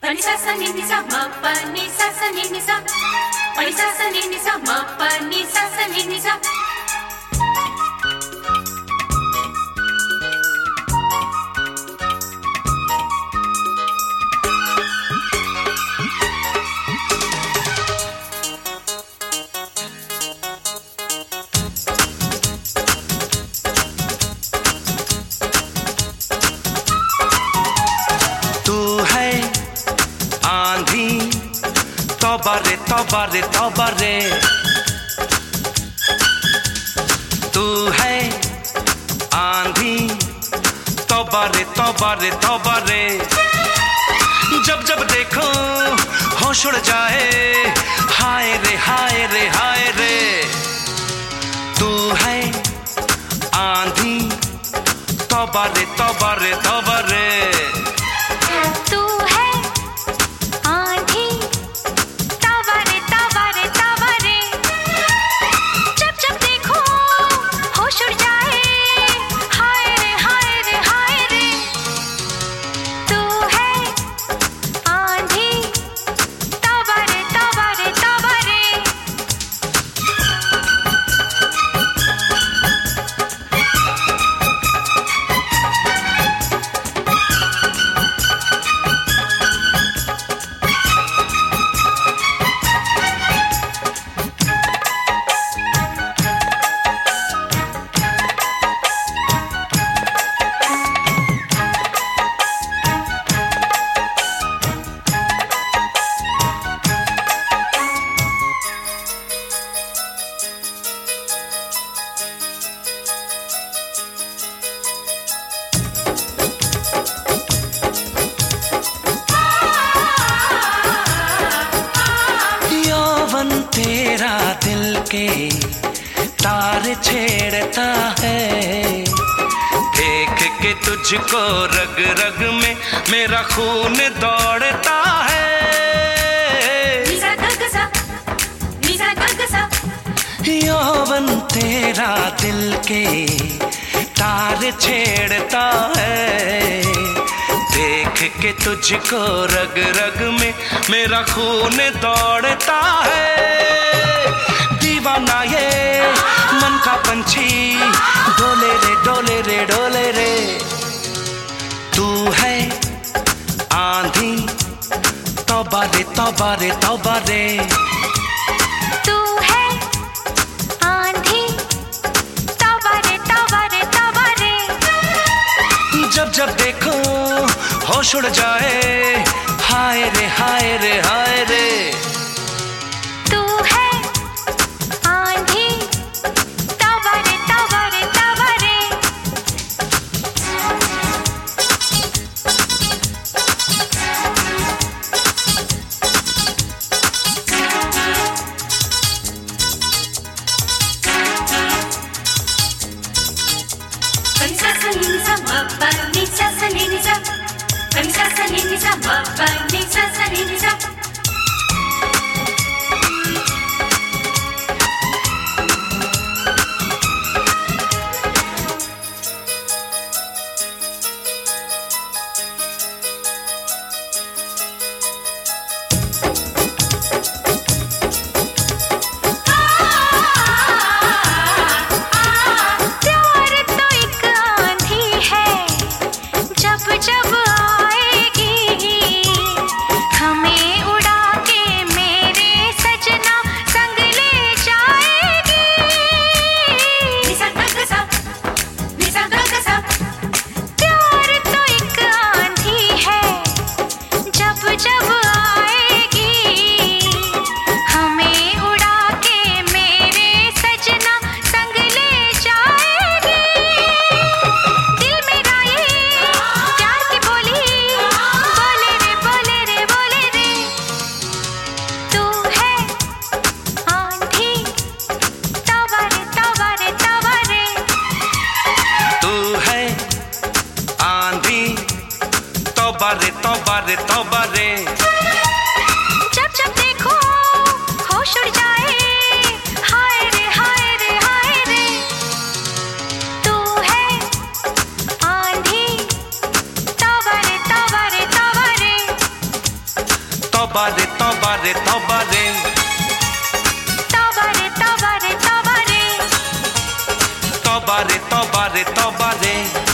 Pani sa sa ni sa ma pa ni sa sa ni sa. Pani sa sa ni sa ma pa ni sa sa ni sa. तौबा रे तौबा रे तौबा रे, तू है आंधी। तौबा रे तौबा रे तौबा रे, जब जब देखो होश उड़ जाए। हाय रे हाय रे हाय रे, तू है आंधी। तौबा रे तौबा रे तौबा रे, तेरा दिल के तार छेड़ता है। देख के तुझको रग रग में मेरा खून दौड़ता है। यौवन तेरा दिल के तार छेड़ता है। देख के तुझको रग रग में मेरा खून दौड़ता है। दीवाना ये मन का पंछी, डोले रे डोले रे डोले रे। तू है आंधी, तौबा रे तौबा रे तौबा रे। तू है आंधी, तौबा रे तौबा रे तौबा रे। जब जब देखो होश उड़ जाए। हाय रे हाय रे हाय रे, तू है आंधी, तौबा रे तौबा रे तौबा रे। Pani sa sa ni sa ma pa ni sa sa ni sa. Pani sa sa ni sa ma pa ni sa sa ni sa. जब आएगी तौबा रे तौबा रे तौबा रे तौबा रे तौबा रे तौबा रे तौबा रे तौबा रे तौबा रे